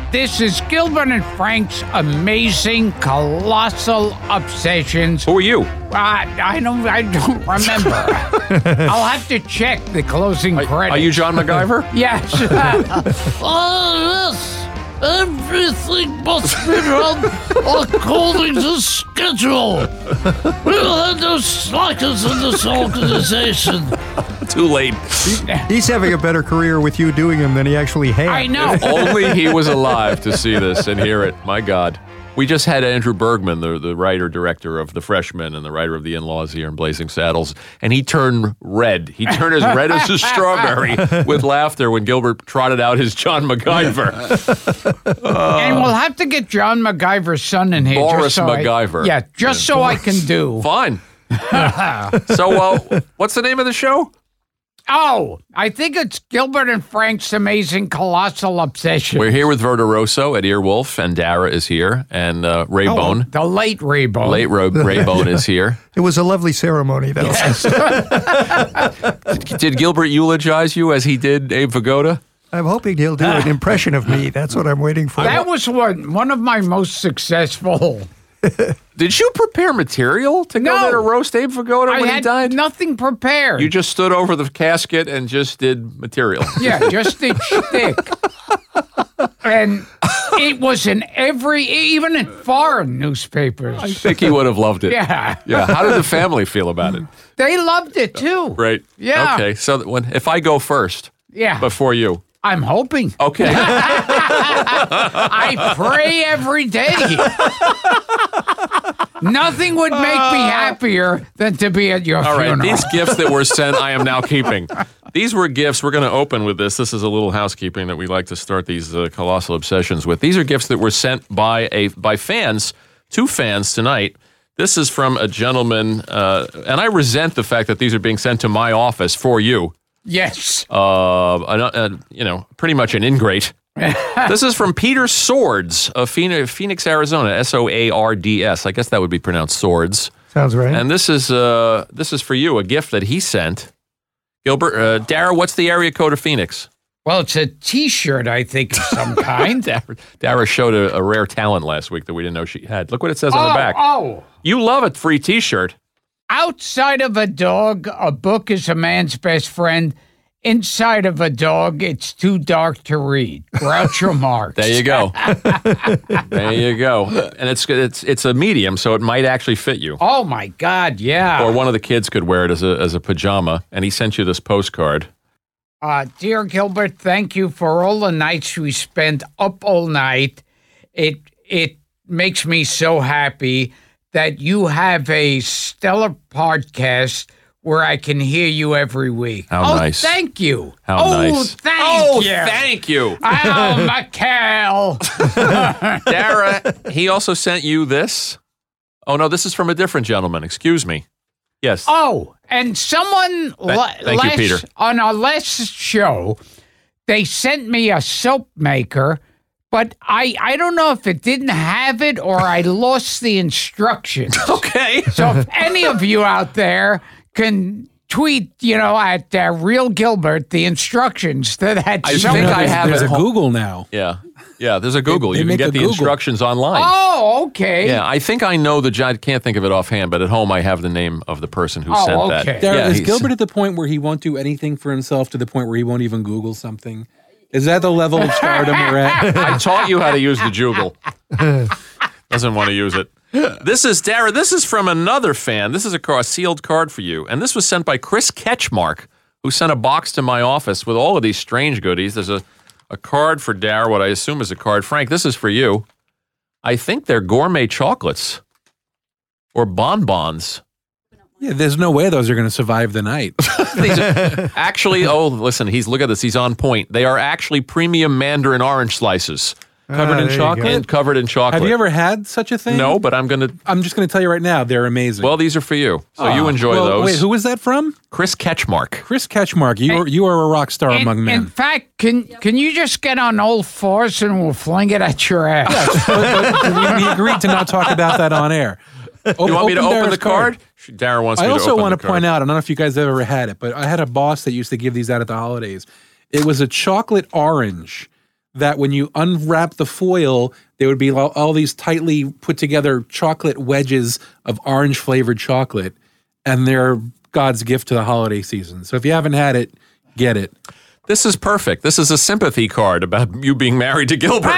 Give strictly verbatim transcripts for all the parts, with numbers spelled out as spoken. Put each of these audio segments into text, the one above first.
This is Gilbert and Frank's Amazing Colossal Obsessions. Who are you? Uh, I don't. I don't remember. I'll have to check the closing Are, credits. are you John MacGyver? Yes. Oh, yes. Everything must be done according to schedule. We'll have no slackers in this organization. Too late. He's having a better career with you doing them than he actually had. I know. If only he was alive to see this and hear it. My God. We just had Andrew Bergman, the, the writer-director of The Freshman and the writer of The In-Laws here in Blazing Saddles, and he turned red. He turned as red as a strawberry with laughter when Gilbert trotted out his John MacGyver. Uh, and we'll have to get John MacGyver's son in here. Boris just so MacGyver. I, yeah, just so I can do. Fine. So, uh, what's the name of the show? Oh, I think it's Gilbert and Frank's Amazing Colossal Obsession. We're here with Verderoso at Earwolf, and Dara is here, and uh, Ray Oh, Bone. the late Ray Bone. Late Ro- Ray Bone is here. It was a lovely ceremony, though. Yes. Did Gilbert eulogize you as he did Abe Vigoda? I'm hoping he'll do an impression of me. That's what I'm waiting for. That was one, one of my most successful. Did you prepare material to go No. there to roast Abe Vigoda I when he had died? nothing prepared. You just stood over the casket and just did material. Yeah, just did shtick. And it was in every, even in foreign newspapers. I think he would have loved it. Yeah. Yeah. How did the family feel about it? They loved it too. Right. Yeah. Okay. So when if I go first Yeah. before you. I'm hoping. Okay. I pray every day. Nothing would make me happier than to be at your All right. funeral. These gifts that were sent, I am now keeping. These were gifts. We're going to open with this. This is a little housekeeping that we like to start these uh, colossal obsessions with. These are gifts that were sent by a by fans, two fans tonight. This is from a gentleman, uh, and I resent the fact that these are being sent to my office for you. Yes. Uh, uh, uh, you know, pretty much an ingrate. This is from Peter Swords of Phoenix, Phoenix, Arizona. S O A R D S. I guess that would be pronounced Swords. Sounds right. And this is uh, this is for you, a gift that he sent. Gilbert, uh, Dara, what's the area code of Phoenix? Well, it's a T-shirt, I think, of some kind. Dara, Dara showed a, a rare talent last week that we didn't know she had. Look what it says on oh, the back. Oh, You love a free T-shirt. outside of a dog, a book is a man's best friend. Inside of a dog, it's too dark to read. Groucho Marx. There you go. There you go. And it's it's it's a medium, so it might actually fit you. Oh, my God, yeah. Or one of the kids could wear it as a as a pajama. And he sent you this postcard. Uh, dear Gilbert, thank you for all the nights we spent up all night. It it makes me so happy that you have a stellar podcast where I can hear you every week. How oh, nice. thank you. How oh, nice. Thank oh, you. thank you. Oh, Mikhail. Dara, he also sent you this. Oh, no, this is from a different gentleman. Excuse me. Yes. Oh, and someone la- thank you, last, Peter. on our last show, they sent me a soap maker, but I, I don't know if it didn't have it or I lost the instructions. Okay. So if any of you out there can tweet, you know, at uh, Real Gilbert the instructions to that I soap think I maker. have There's it a home. Google now. Yeah. Yeah, there's a Google. they you can make get a the Google. instructions online. Oh, okay. Yeah, I think I know the, I can't think of it offhand, but at home I have the name of the person who Oh, sent okay. that. Dara, yeah, is he's- Gilbert at the point where he won't do anything for himself to the point where he won't even Google something? Is that the level of stardom we're at? I taught you how to use the Joogle. Doesn't want to use it. This is, Dara, this is from another fan. This is a, car, a sealed card for you. And this was sent by Chris Ketchmark, who sent a box to my office with all of these strange goodies. There's a, a card for Dara, what I assume is a card. Frank, this is for you. I think they're gourmet chocolates or bonbons. Yeah, there's no way those are going to survive the night. These are actually, oh, listen, he's look at this. He's on point. They are actually premium mandarin orange slices Covered Ah, in there you go. chocolate? and covered in chocolate. Have you ever had such a thing? No, but I'm going to. I'm just going to tell you right now, they're amazing. Well, these are for you. So you enjoy Well, those. Wait, who was that from? Chris Ketchmark. Chris Ketchmark. You are, you are a rock star In, among men. in fact, can can you just get on all fours and we'll fling it at your ass? But- but we, we agreed to not talk about that on air. O- You want me to open Dara's the card? Darren wants I me to also open want the to card. point out, I don't know if you guys ever had it, but I had a boss that used to give these out at the holidays. It was a chocolate orange that when you unwrap the foil, there would be all, all these tightly put together chocolate wedges of orange flavored chocolate, and they're God's gift to the holiday season. So if you haven't had it, get it. This is perfect. This is a sympathy card about you being married to Gilbert.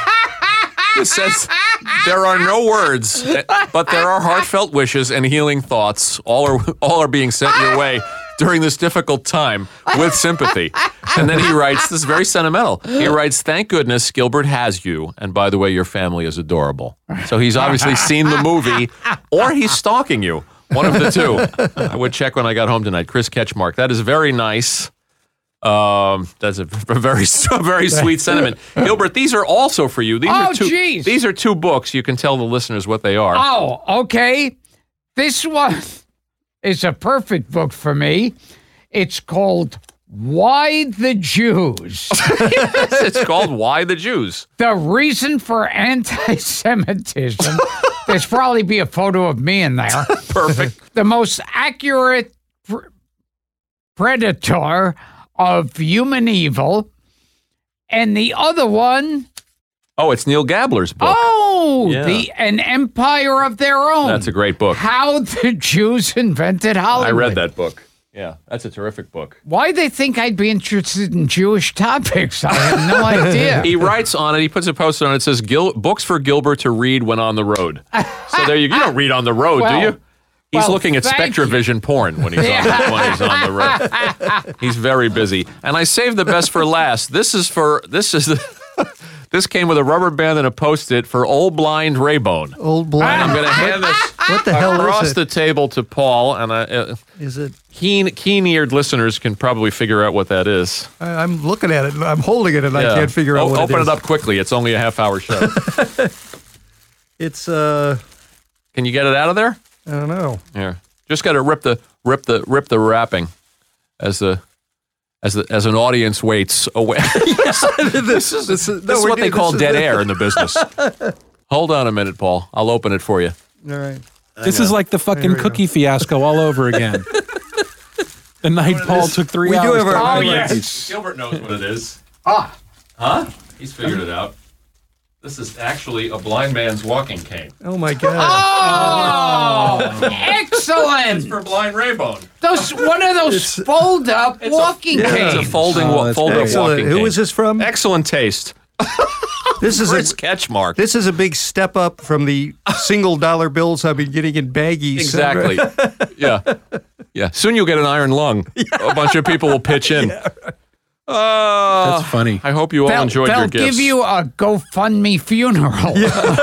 It says, there are no words, but there are heartfelt wishes and healing thoughts. All are all are being sent your way during this difficult time with sympathy. And then he writes, this is very sentimental. He writes, thank goodness Gilbert has you. And by the way, your family is adorable. So he's obviously seen the movie or he's stalking you. One of the two. I would check when I got home tonight. Chris Ketchmark. That is very nice. Um, that's a very, a very sweet sentiment. Gilbert, these are also for you. These Oh, are two. geez. These are two books. You can tell the listeners what they are. Oh, okay. This one is a perfect book for me. It's called Why the Jews? It's called Why the Jews? The Reason for Anti-Semitism. There's probably be a photo of me in there. Perfect. The most accurate pr- predator of human evil. And the other one, Oh, it's Neil Gabler's book. oh, Yeah. the An Empire of Their Own. That's a great book. How the Jews Invented Hollywood. I read that book. Yeah, that's a terrific book. Why they think I'd be interested in Jewish topics? I have no idea. He writes on it, he puts a post on it, it says, Gil- books for Gilbert to read when on the road. So there you go. You don't read on the road, Well, do you? He's well, looking at thank SpectraVision porn when he's, on the, when he's on the road. He's very busy. And I saved the best for last. This is for, this is, this came with a rubber band and a Post-it for Old Blind Raybone. Old blind. I'm going to hand this What the hell across is it? the table to Paul, and I, uh, Is it? keen, keen-eared listeners can probably figure out what that is. I, I'm looking at it. I'm holding it, and I Yeah. can't figure out O- what Open it is. it up quickly. It's only a half-hour show. It's uh, Can you get it out of there? I don't know. Here, just got to rip the rip the rip the wrapping as the as the as an audience waits away. this is this is, This is what they call dead air in the business. Hold on a minute, Paul. I'll open it for you. All right. This is like the fucking we go. cookie fiasco all over again. The night Paul took three We do hours. have to our- Oh, write yes. these. Gilbert knows what it is. Ah, Huh? He's figured it out. This is actually a blind man's walking cane. Oh my God. oh, excellent! It's for blind Raybone. Those one of those It's- fold-up It's a- walking It's a canes. folding, Oh, wa- that's fold-up Excellent. walking Who cane. is this from? Excellent taste. This is Chris a Ketchmark. this is a big step up from the single dollar bills I've been getting in baggies. Exactly. Yeah. Yeah. Soon you'll get an iron lung. A bunch of people will pitch in. Uh, That's funny. I hope you all They'll, enjoyed they'll your gifts. give you a GoFundMe funeral.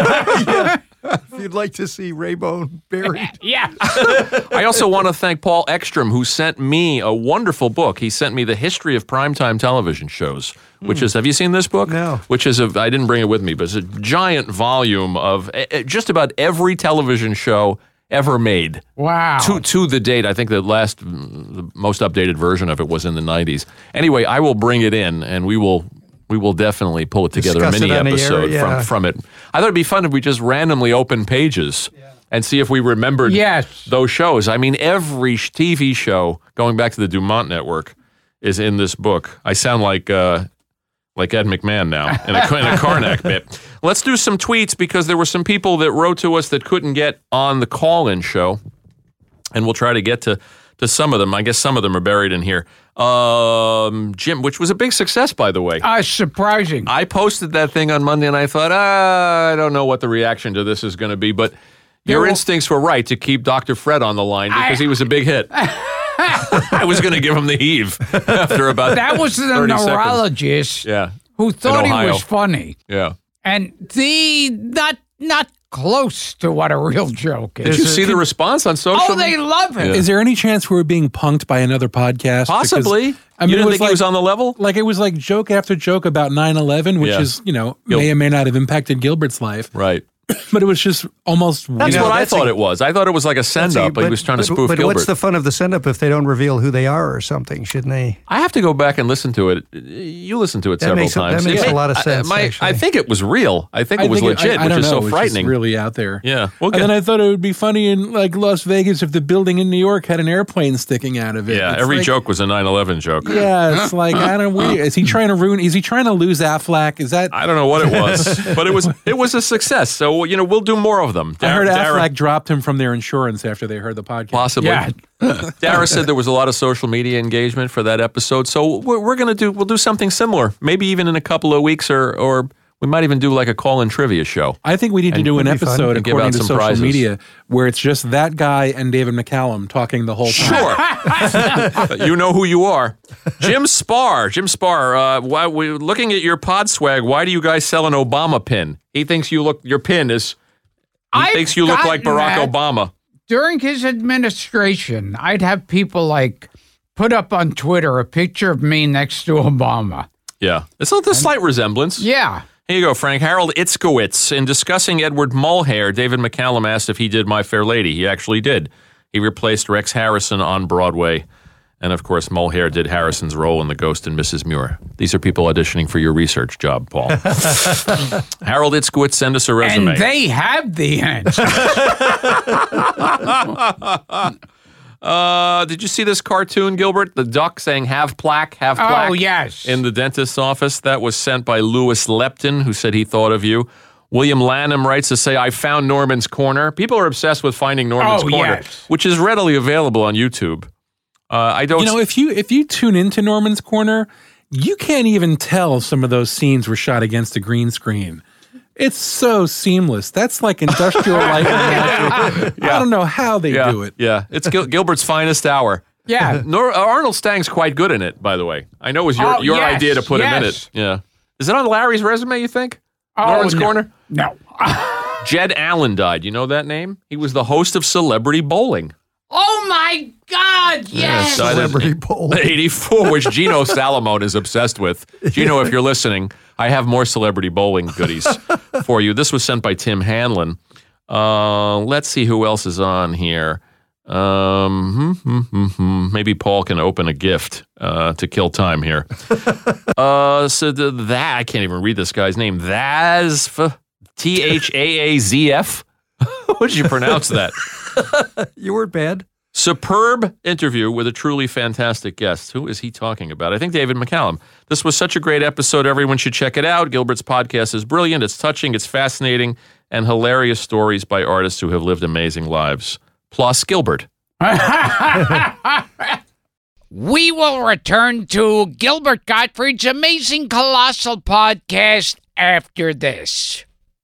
If you'd like to see Raybone buried. Yeah. I also want to thank Paul Ekstrom, who sent me a wonderful book. He sent me the history of primetime television shows, which is, have you seen this book? No. Which is, a, I didn't bring it with me, but it's a giant volume of uh, uh, just about every television show ever made. Wow. To, to the date, I think the last, the most updated version of it was in the nineties. Anyway, I will bring it in, and we will we will definitely pull it together, Discuss a mini it on the air, episode yeah. from, from it. I thought it'd be fun if we just randomly open pages and see if we remembered Yes. those shows. I mean, every sh- T V show, going back to the Dumont Network, is in this book. I sound like uh, like Ed McMahon now in a, in a Karnak bit. Let's do some tweets, because there were some people that wrote to us that couldn't get on the call-in show, and we'll try to get to, to some of them. I guess some of them are buried in here. Um, Jim, which was a big success, by the way. Uh, surprising. I posted that thing on Monday, and I thought, ah, I don't know what the reaction to this is going to be, but your will- instincts were right to keep Doctor Fred on the line because I- he was a big hit. I was going to give him the heave after about That was the thirty seconds. neurologist Yeah, who thought he Ohio. was funny. yeah. And the not not close to what a real joke Did is. you see the response on social? Oh, they love it. Is there any chance we were being punked by another podcast? Possibly. Because, I mean, you it didn't was think like, he was on the level? like it was like joke after joke about nine eleven, which Yeah. is, you know, Gil- may or may not have impacted Gilbert's life. Right. but it was just almost. That's You know, what I that's thought a- it was. I thought it was like a send up. He But- was trying to but- spoof But Gilbert. what's the fun of the send up if they don't reveal who they are or something? Shouldn't they? I have to go back and listen to it. You listened to it That several makes a- that times. makes It a lot of I- sense, my- I actually. think it was real. I think I it was think legit, I, I which don't is know, so it was just frightening. really out there. Yeah. Well, And then I thought it would be funny in like Las Vegas if the building in New York had an airplane sticking out of it. yeah. It's Every like- joke was a nine eleven joke. Yeah, it's like I don't. We, is he trying to ruin? Is he trying to lose Affleck? Is that? I don't know what it was, but it was it was a success. So you know we'll do more of them. I heard Dara- Dara- Affleck dropped him from their insurance after they heard the podcast. Possibly. Yeah. Dara said there was a lot of social media engagement for that episode. So we're, we're going to do, we'll do something similar, maybe even in a couple of weeks, or or we might even do like a call-in trivia show. I think we need to do an would be fun. episode And give according out to some social prizes. media where it's just that guy and David McCallum talking the whole time. Sure. You know who you are. Jim Spar. Jim Spar, uh, why, we, looking at your pod swag, why do you guys sell an Obama pin? He thinks you look, your pin is, he I've thinks you look like gotten Barack that. Obama. During his administration, I'd have people like put up on Twitter a picture of me next to Obama. Yeah. It's a, a slight resemblance. Yeah. Here you go, Frank. Harold Itzkowitz. In discussing Edward Mulhare, David McCallum asked if he did My Fair Lady. He actually did. He replaced Rex Harrison on Broadway. And, of course, Mulhare did Harrison's role in The Ghost and Missus Muir. These are people auditioning for your research job, Paul. Harold Itzkowitz, send us a resume. And they have the answer. Uh, did you see this cartoon, Gilbert? The duck saying "have plaque, have plaque." Oh, yes. In the dentist's office. That was sent by Lewis Lepton, who said he thought of you. William Lanham writes to say, "I found Norman's Corner." People are obsessed with finding Norman's Oh, Corner, yes. which is readily available on YouTube. Uh, I don't. You know, if you if you tune into Norman's Corner, you can't even tell some of those scenes were shot against a green screen. It's so seamless. That's like industrial light. I don't know how they yeah, do it. yeah, it's Gil- Gilbert's finest hour. Yeah. Nor- Arnold Stang's quite good in it, by the way. I know it was your Oh, your yes, idea to put him in yes. it. Yeah, is it on Larry's resume? You think? Oh, Norman's no. Corner. No. Jed Allen died. You know that name? He was the host of Celebrity Bowling. Oh, my God. Yes. died in Celebrity Bowl. eighty-four, which Gino Salamone is obsessed with. Gino, if you're listening, I have more Celebrity Bowling goodies for you. This was sent by Tim Hanlon. Uh, let's see who else is on here. Um, hmm, hmm, hmm, hmm. Maybe Paul can open a gift uh, to kill time here. uh, so the, that, I can't even read this guy's name. Thazf, T H A A Z F. How would you pronounce that? You weren't bad. Superb interview with a truly fantastic guest. Who is he talking about? I think David McCallum. This was such a great episode. Everyone should check it out. Gilbert's podcast is brilliant. It's touching. It's fascinating. And hilarious stories by artists who have lived amazing lives. Plus Gilbert. We will return to Gilbert Gottfried's Amazing Colossal podcast after this.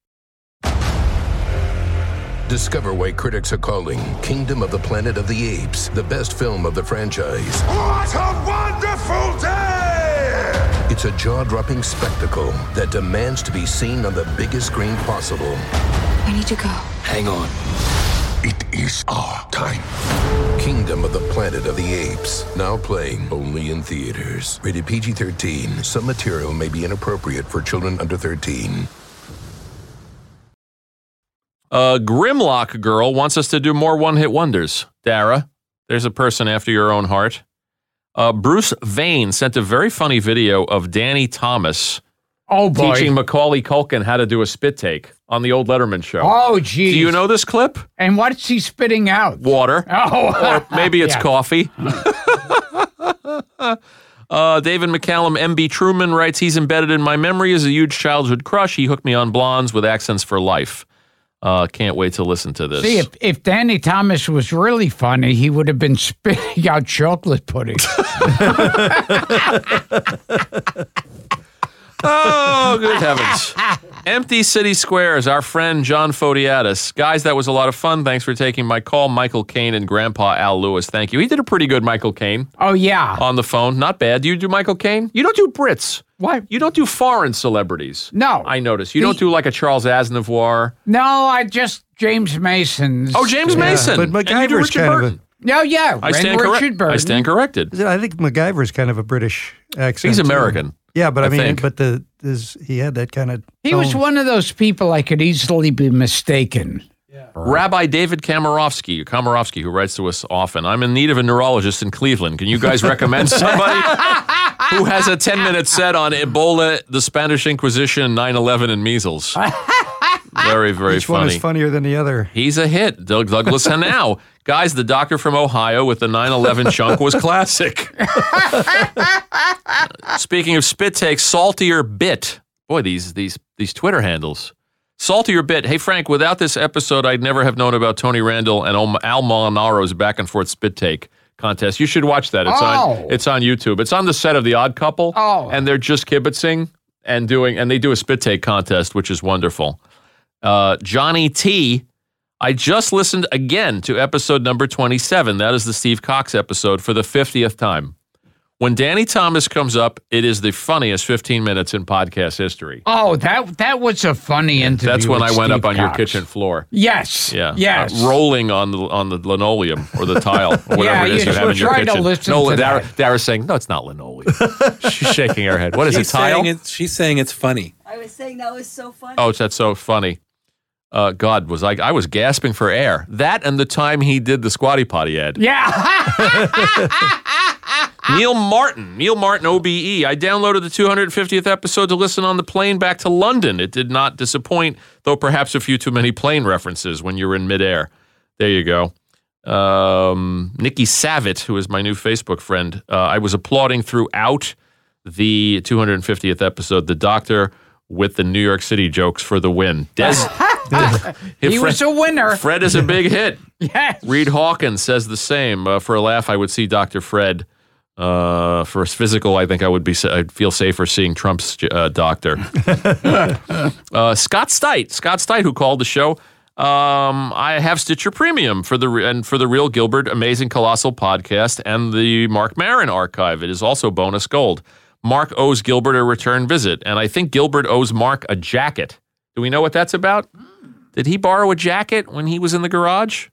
Discover why critics are calling Kingdom of the Planet of the Apes the best film of the franchise. What a wonderful day! It's a jaw-dropping spectacle that demands to be seen on the biggest screen possible. I need to go. Hang on. It is our time. Kingdom of the Planet of the Apes. Now playing only in theaters. Rated P G thirteen. Some material may be inappropriate for children under thirteen. Uh, Grimlock Girl wants us to do more one-hit wonders. Dara, there's a person after your own heart. Uh, Bruce Vane sent a very funny video of Danny Thomas Oh, boy. teaching Macaulay Culkin how to do a spit take on the old Letterman show. Oh, geez. Do you know this clip? And what's he spitting out? Water. Oh, Or maybe it's yeah. coffee. uh, David McCallum, M B Truman writes, he's embedded in my memory as a huge childhood crush. He hooked me on blondes with accents for life. Uh, can't wait to listen to this. See, if, if Danny Thomas was really funny, he would have been spitting out chocolate pudding. Oh, good heavens. Empty City Squares, our friend John Fodiatis. Guys, that was a lot of fun. Thanks for taking my call. Michael Caine and Grandpa Al Lewis. Thank you. He did a pretty good Michael Caine Oh, yeah. on the phone. Not bad. Do you do Michael Caine? You don't do Brits. What? You don't do foreign celebrities. No. I noticed. You The- don't do like a Charles Aznavour. No, I just James Mason's. Oh, James Mason. but And you do MacGyver's Richard kind of a- Burton. No, yeah. I and stand, Richard correct. Burton. I stand corrected. I think MacGyver's kind of a British accent. He's too. American. Yeah, but I, I mean, think. but the this, he had that kind of. He was one of those people I could easily be mistaken. Rabbi David Kamarowski, Kamarowski, who writes to us often. I'm in need of a neurologist in Cleveland. Can you guys recommend somebody who has a ten-minute set on Ebola, the Spanish Inquisition, nine eleven, and measles? Very, very Each funny. one is funnier than the other. He's a hit. Doug Douglas Hanau. Guys, the doctor from Ohio with the nine eleven chunk was classic. Speaking of spit takes, Saltier Bit. Boy, these these these Twitter handles. Saltier Bit. Hey, Frank, without this episode, I'd never have known about Tony Randall and Al Molinaro's back and forth spit take contest. You should watch that. It's Oh. on it's on YouTube. It's on the set of The Odd Couple. Oh. And they're just kibitzing and doing and they do a spit take contest, which is wonderful. Uh, Johnny T. I just listened again to episode number twenty-seven. That is the Steve Cox episode for the fiftieth time. When Danny Thomas comes up, it is the funniest fifteen minutes in podcast history. Oh, that that was a funny interview. That's when with I went Steve up on your Cox. kitchen floor. Yes. Yeah. Yes. Uh, rolling on the on the linoleum or the tile, or whatever Yeah, it is you you have in should your try to kitchen. listen no, to Dara, that. Dara's saying, no, it's not linoleum. She's shaking her head. What is she's it, tile? saying it's, she's saying it's funny. I was saying that was so funny. Oh, that's so funny. Uh, God, was I, I was gasping for air. That and the time he did the Squatty Potty ad. Yeah. Neil Martin, Neil Martin, O B E. I downloaded the two hundred fiftieth episode to listen on the plane back to London. It did not disappoint, though perhaps a few too many plane references when you're in midair. There you go. Um, Nikki Savitt, who is my new Facebook friend, uh, I was applauding throughout the two hundred fiftieth episode, the doctor with the New York City jokes for the win. Des- He was a winner. Fred is a big hit. Yes. Reed Hawkins says the same. Uh, for a laugh, I would see Doctor Fred. Uh, for his physical, I think I would be. I'd feel safer seeing Trump's uh, doctor. uh, Scott Stite, Scott Stite, who called the show. Um, I have Stitcher Premium for the and for the Real Gilbert Amazing Colossal podcast and the Mark Maron archive. It is also bonus gold. Mark owes Gilbert a return visit, and I think Gilbert owes Mark a jacket. Do we know what that's about? Did he borrow a jacket when he was in the garage?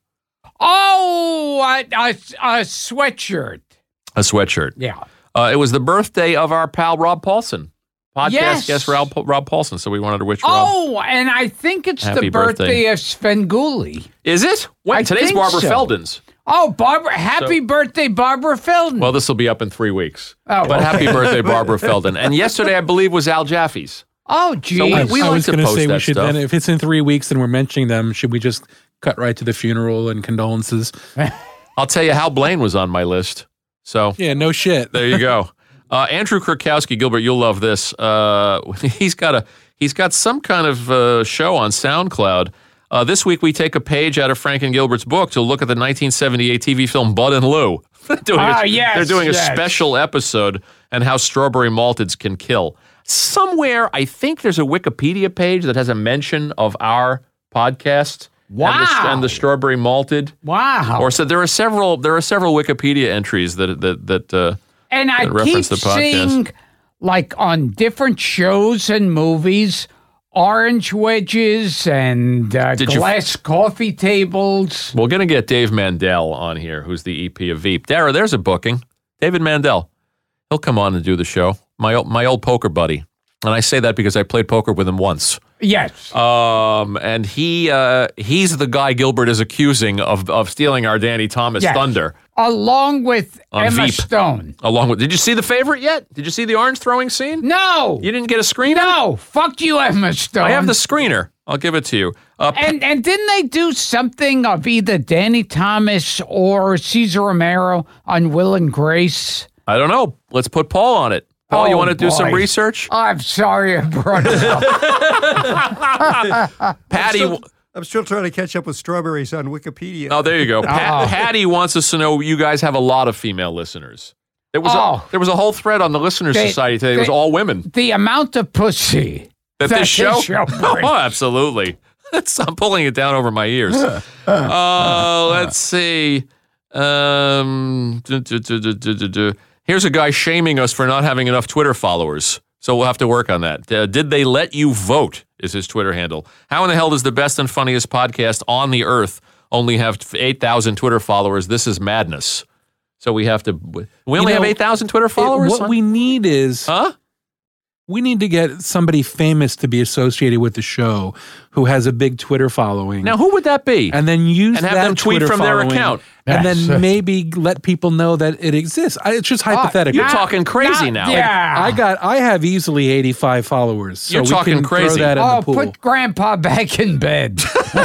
Oh, a, a, a sweatshirt. A sweatshirt. Yeah. Uh, it was the birthday of our pal Rob Paulson. Podcast Yes. guest Rob, Rob Paulson. So we wanted to wish Rob. Oh, and I think it's Happy the birthday, birthday. of Svengoolie. Is it? Wait, I today's think Barbara so. Feldon's. Oh, Barbara! Happy So- birthday, Barbara Feldon. Well, this will be up in three weeks. Oh, but okay. happy birthday, Barbara Feldon. And yesterday, I believe, was Al Jaffe's. oh, geez. So we- I, we I like was to gonna post say we that should stuff. then, if it's in three weeks and we're mentioning them, should we just cut right to the funeral and condolences? I'll tell you, Hal Blaine was on my list. So Yeah, no shit. there you go. Uh, Andrew Kurkowski, Gilbert, you'll love this. Uh, he's got a he's got some kind of uh, show on SoundCloud. Uh, this week we take a page out of Frank and Gilbert's book to look at the nineteen seventy-eight T V film Bud and Lou. They're doing Ah, a, yes, they're doing a yes. special episode and how strawberry malteds can kill. Somewhere, I think there's a Wikipedia page that has a mention of our podcast. And the, Wow. and the strawberry malted. Wow. Or so there are several there are several Wikipedia entries that that that. Uh, and I that keep reference the podcast. seeing, like, on different shows and movies, orange wedges and uh, Did you- glass coffee tables. We're going to get Dave Mandel on here, who's the E P of Veep. Dara, there's a booking. David Mandel. He'll come on and do the show. My old, my old poker buddy. And I say that because I played poker with him once. Yes. Um, and he uh, he's the guy Gilbert is accusing of, of stealing our Danny Thomas Yes. thunder. Along with On Emma Veep. Stone. Along with, did you see The Favorite yet? Did you see the orange throwing scene? No. You didn't get a screener? No. Fuck you, Emma Stone. I have the screener. I'll give it to you. Uh, And and didn't they do something of either Danny Thomas or Cesar Romero on Will and Grace? I don't know. Let's put Paul on it. Paul, you Oh, want to do some boy. research? I'm sorry I brought it up. Patty. Still- I'm still trying to catch up with strawberries on Wikipedia. Oh, there you go. Pat, Oh. Patty wants us to know you guys have a lot of female listeners. There was Oh. a, there was a whole thread on the Listeners They- Society today. It was they- all women. The amount of pussy That that this show? brings. Oh, absolutely. That's, I'm pulling it down over my ears. Uh, let's see. Um, du- du- du- du- du- du- du. Here's a guy shaming us for not having enough Twitter followers. So we'll have to work on that. Uh, did they let you vote? Is his Twitter handle. How in the hell does the best and funniest podcast on the earth only have eight thousand Twitter followers? This is madness. So we have to. We only know, have eight thousand Twitter It- followers? what we need is Huh? We need to get somebody famous to be associated with the show who has a big Twitter following. Now, who would that be? And then use And have that them tweet Twitter from their following, account. And Yes. then maybe let people know that it exists. I, it's just hypothetical. You're talking crazy now. Yeah. I got. I have easily eighty-five followers. So You're we talking can crazy. Throw that in Oh, the pool. put Grandpa back in bed.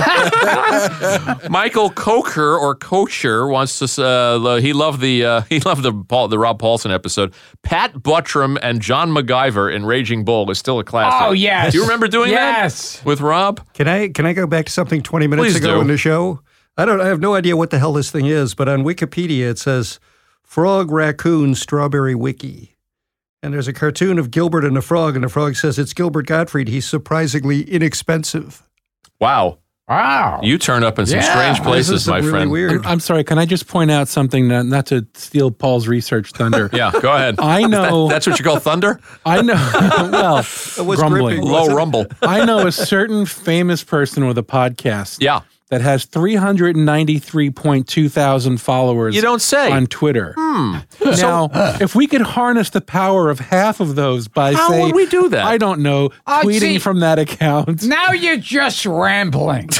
Michael Coker or Kosher wants to. Uh, he loved the. Uh, he loved the Paul, the Rob Paulson episode. Pat Buttram and John MacGyver in Raging Bull is still a classic. Oh, yes. Do you remember doing Yes. that with Rob? Can I can I go back to something twenty minutes Please ago do. in the show? I don't. I have no idea what the hell this thing is, but on Wikipedia it says Frog Raccoon Strawberry Wiki, and there's a cartoon of Gilbert and the frog, and the frog says it's Gilbert Gottfried. He's surprisingly inexpensive. Wow. Wow. You turn up in some Yeah, strange This places, is some my really friend. weird. I'm, I'm sorry. Can I just point out something? Not, not to steal Paul's research thunder. Yeah, go ahead. I know. That's what you call thunder? I know. Well, was grumbling. gripping. Low rumble. I know a certain famous person with a podcast. Yeah. That has three hundred ninety-three point two thousand followers. You don't say. On Twitter. Hmm. Now, if we could harness the power of half of those by How say, would we do that? I don't know, Oh, tweeting see- from that account. Now you're just rambling.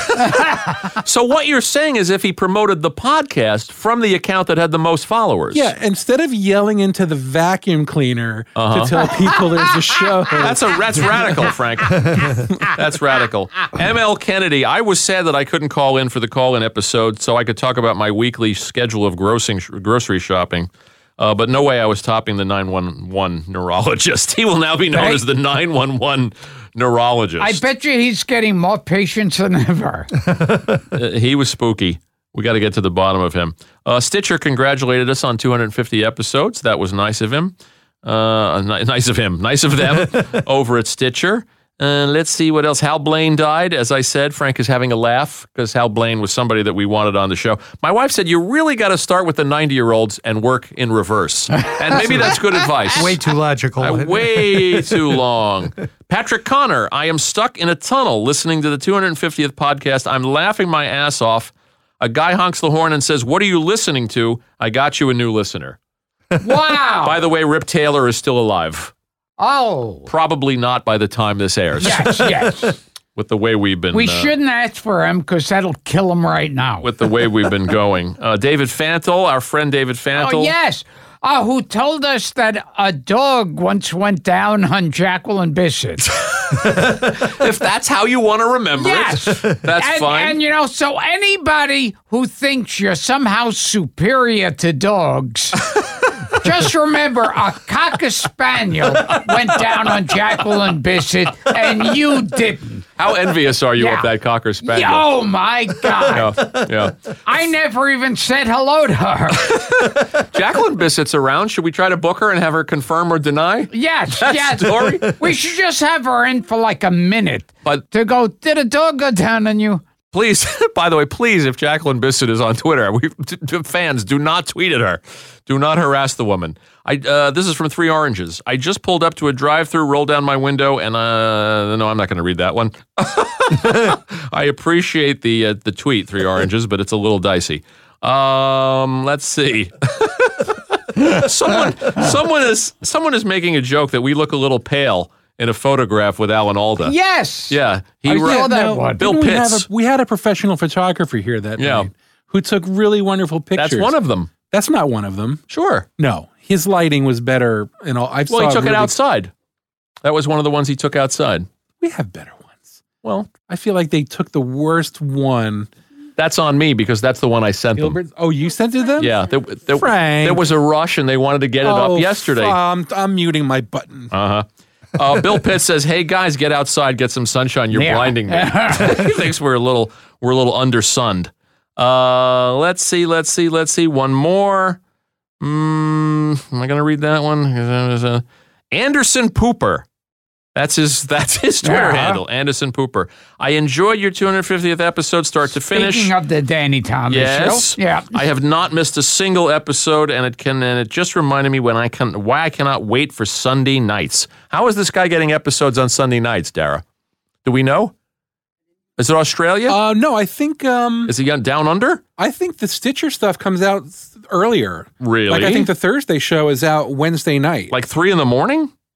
So what you're saying is if he promoted the podcast from the account that had the most followers. Yeah, instead of yelling into the vacuum cleaner to tell people there's a show. That's a that's radical, Frank. That's radical. M L Kennedy, I was sad that I couldn't call in for the call-in episode so I could talk about my weekly schedule of grossing, grocery shopping. Uh, but no way I was topping the nine one one neurologist. He will now be known Hey. as the nine one one neurologist. I bet you he's getting more patients than ever. Uh, he was spooky. We got to get to the bottom of him. Uh, Stitcher congratulated us on two hundred fifty episodes. That was nice of him. Uh, ni- nice of him. Nice of them over at Stitcher. Uh, let's see what else. Hal Blaine died. As I said, Frank is having a laugh because Hal Blaine was somebody that we wanted on the show. My wife said, you really got to start with the ninety-year-olds and work in reverse. And maybe that's good advice. Way too logical. Uh, way too long. Patrick Connor, I am stuck in a tunnel listening to the two hundred fiftieth podcast. I'm laughing my ass off. A guy honks the horn and says, what are you listening to? I got you a new listener. Wow. By the way, Rip Taylor is still alive. Oh. Probably not by the time this airs. Yes, yes. With the way we've been. We uh, shouldn't ask for him because that'll kill him right now. With the way we've been going. Uh, David Fantle, our friend David Fantle. Oh, yes. Uh, who told us that a dog once went down on Jacqueline Bisset. If that's how you want to remember Yes. it, that's and, fine. And, you know, so anybody who thinks you're somehow superior to dogs, just remember a Cocker Spaniel went down on Jacqueline Bisset and you didn't. How envious are you Yeah. of that Cocker Spaniel? Oh, my God. Yeah, yeah. I never even said hello to her. Jacqueline Bisset's around. Should we try to book her and have her confirm or deny? Yes, That yes. story? We should just have her in for like a minute But to go, did a dog go down on you? please, by the way, please, if Jacqueline Bisset is on Twitter, we t- t- fans do not tweet at her. Do not harass the woman. I uh, this is from Three Oranges. I just pulled up to a drive-through, rolled down my window, and uh, no, I'm not going to read that one. I appreciate the uh, the tweet, Three Oranges, but it's a little dicey. Um, let's see. someone, someone is someone is making a joke that we look a little pale in a photograph with Alan Alda. Yes. Yeah, he I wrote- saw that Now, one. Bill didn't we have Pitts. a- We had a professional photographer here that Yeah. night who took really wonderful pictures. That's one of them. That's not one of them. Sure. No, his lighting was better. And all. I Well, saw he took really, it outside. That was one of the ones he took outside. We have better ones. Well, I feel like they took the worst one. that's on me because that's the one I sent them. Gilbert. Oh, you sent it to them? Yeah, there, there, Frank. there was a rush and they wanted to get it Oh, up yesterday. f- um, I'm muting my button. Uh-huh. Uh, Bill Pitt says, "Hey guys, get outside, get some sunshine. You're Yeah. blinding me." He thinks we're a little we're a little undersunned. Uh, let's see, let's see, let's see. One more. Mm, am I going to read that one? Anderson Pooper. That's his. That's his Twitter Yeah. handle, Anderson Pooper. I enjoyed your two hundred fiftieth episode, start to finish. Speaking of the Danny Thomas Yes. show. Yeah. I have not missed a single episode, and it can. And it just reminded me when I can why I cannot wait for Sunday nights. How is this guy getting episodes on Sunday nights, Dara? Do we know? Is it Australia? Uh, no, I think um, is he on down under? I think the Stitcher stuff comes out earlier. Really? Like I think the Thursday show is out Wednesday night. Like three in the morning?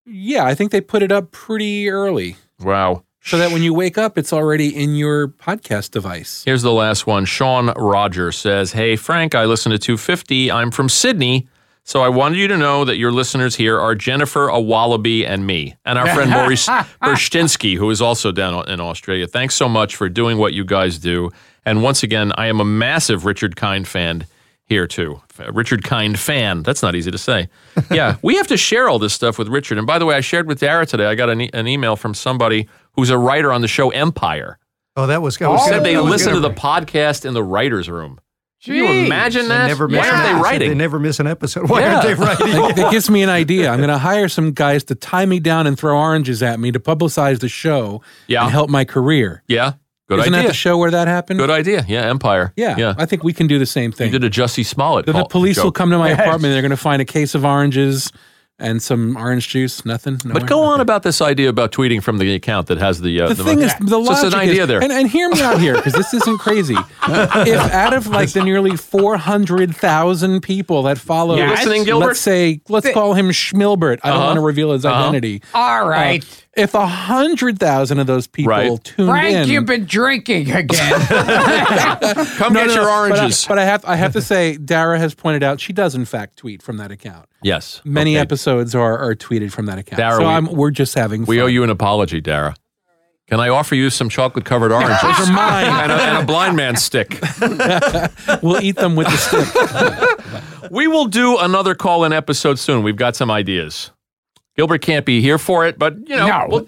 Yeah, I think they put it up pretty early. Wow. So that when you wake up, it's already in your podcast device. Here's the last one. Sean Roger says, hey, Frank, I listen to two fifty. I'm from Sydney, so I wanted you to know that your listeners here are Jennifer, a wallaby, and me, and our friend Maurice Berstinsky, who is also down in Australia. Thanks so much for doing what you guys do. And once again, I am a massive Richard Kind fan here, too. Richard Kind fan. That's not easy to say. Yeah, we have to share all this stuff with Richard. And by the way, I shared with Dara today, I got an, e- an email from somebody who's a writer on the show Empire. Oh, that was. Who was said gonna, they was listen to gonna- the podcast in the writer's room. Can you Jeez. imagine They that? never miss Why an aren't they episode. writing? They never miss an episode. Why Yeah. aren't they writing? That, that gives me an idea. I'm going to hire some guys to tie me down and throw oranges at me to publicize the show Yeah. and help my career. Yeah, good Isn't idea. that the show where that happened? Good idea. Yeah, Empire. Yeah, yeah. I think we can do the same You thing. did a Jussie Smollett. Then the call- police will joke. come to my apartment. They're going to find a case of oranges and some orange juice. Nothing. But Nowhere? go on about this idea about tweeting from the account that has the. Uh, The thing is, the Just logic an idea is, there. And, and hear me out here, because this isn't crazy. If out of like the nearly four hundred thousand people that follow, You listening, Gilbert? let's say, let's call him Schmilbert. I don't Uh-huh. want to reveal his Uh-huh. identity. All right. Uh, if a hundred thousand of those people Right. tuned Frank, in, you've been drinking again. Come No, get no, your no, oranges. But I, but I have I have to say, Dara has pointed out she does in fact tweet from that account. yes. Many Okay. episodes are, are tweeted from that account. Dara, so we- I'm, we're just having We fun. owe you an apology, Dara. Can I offer you some chocolate-covered oranges? Those are mine. and, a, and a blind man stick. We'll eat them with the stick. We will do another call-in episode soon. We've got some ideas. Gilbert can't be here for it, but, you know, No. we'll-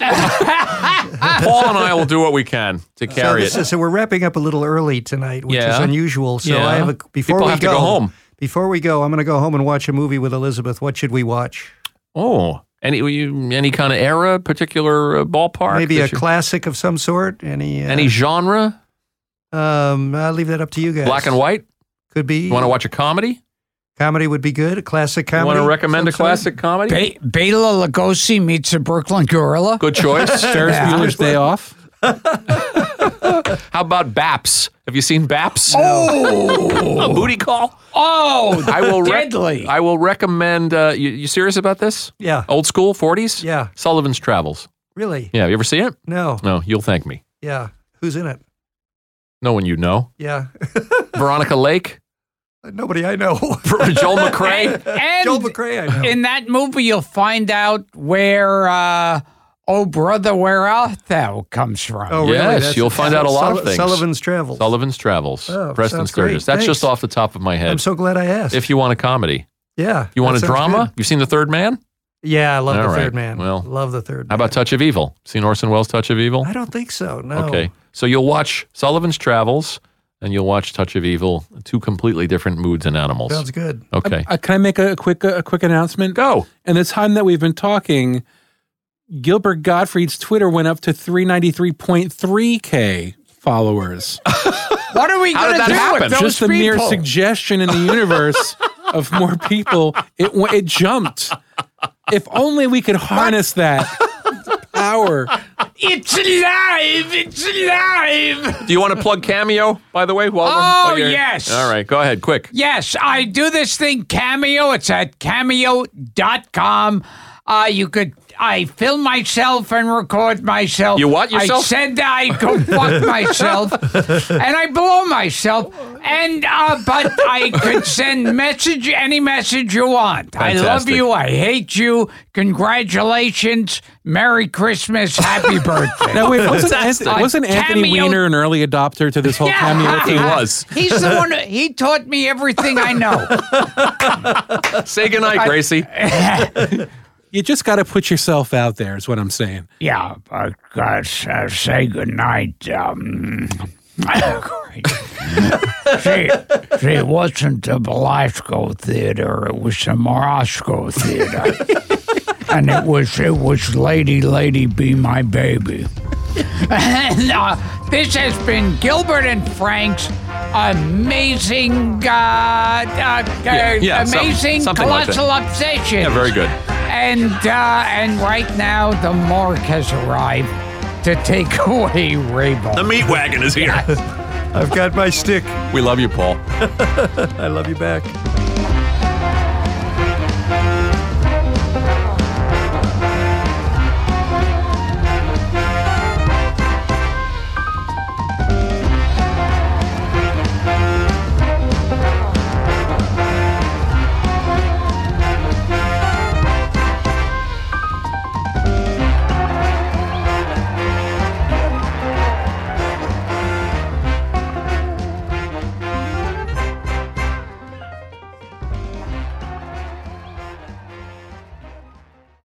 Paul and I will do what we can to So, carry this it. is, so we're wrapping up a little early tonight, which Yeah. is unusual. So Yeah. I have a before People we have to go home. Before we go, I'm going to go home and watch a movie with Elizabeth. What should we watch? Oh, any you, any kind of era, particular uh, ballpark? Maybe a that you- classic of some sort. Any? Uh, Any genre? Um, I'll leave that up to you guys. Black and white? Could be. You want to watch a comedy? Comedy would be good. A classic You comedy. want to recommend a of some sort? classic comedy? Be- Bela Lugosi meets a Brooklyn gorilla. Good choice. Ferris Bueller's Day Off. How about Baps? Have you seen Baps? Oh, A booty call? oh, I will rec- deadly. I will recommend. Uh, you, you serious about this? Yeah. Old school, forties? Yeah. Sullivan's Travels. Really? Yeah, you ever see it? No. No, you'll thank me. Yeah. Who's in it? No one you know. Yeah. Veronica Lake? Nobody I know. Joel McRae? and Joel McRae, I know. in that movie, you'll find out where uh, "Oh Brother, Where Art Thou" comes from. Oh, really? Yes, That's- you'll find out a lot of Sulli- things. Sullivan's Travels. Sullivan's Travels. Oh, Preston sounds Sturgis. great. That's just Thanks. off the top of my head. I'm so glad I asked. if you want a comedy. yeah. You want that a sounds drama? good. You've seen The Third Man? Yeah, I love All The right. Third Man. Well, love The Third How Man. about Touch of Evil? Seen Orson Welles' Touch of Evil? I don't think so. No. Okay. So you'll watch Sullivan's Travels and you'll watch Touch of Evil, two completely different moods and animals. Sounds good. Okay. Uh, can I make a, a quick a quick announcement? Go. In the time that we've been talking, Gilbert Gottfried's Twitter went up to three ninety-three point three K followers. What are we How going did to that do happen? with those Just the mere people? suggestion in the universe of more people, it w- it jumped. If only we could harness that power. It's alive! It's alive! Do you want to plug Cameo, by the way? While we're- Oh, you're- yes. All right. Go ahead. Quick. Yes, I do this thing Cameo. It's at cameo dot com. Uh, you could, I film myself and record myself. You what yourself? I said I go fuck myself, and I blow myself. And uh, but I could send message any message you want. I love Fantastic. you. I hate you. Congratulations. Merry Christmas. Happy birthday. Now, wait, wasn't, Fantastic. Anthony, wasn't Anthony Cameo- Weiner an early adopter to this whole cameo He thing? was. He's the one. Who, he taught me everything I know. Say goodnight, Gracie. You just got to put yourself out there, is what I'm saying. Yeah, but uh, uh, say goodnight. Um, see, see, it wasn't the Belasco Theater; it was the Morosco Theater, and it was it was Lady, Lady, Be My Baby. And uh, this has been Gilbert and Frank's amazing, uh, uh, Yeah, yeah, some- amazing something like that. colossal obsession. Yeah, very good. And uh, and right now the morgue has arrived to take away Rabel. The meat wagon is here. I've got my stick. We love you, Paul. I love you back.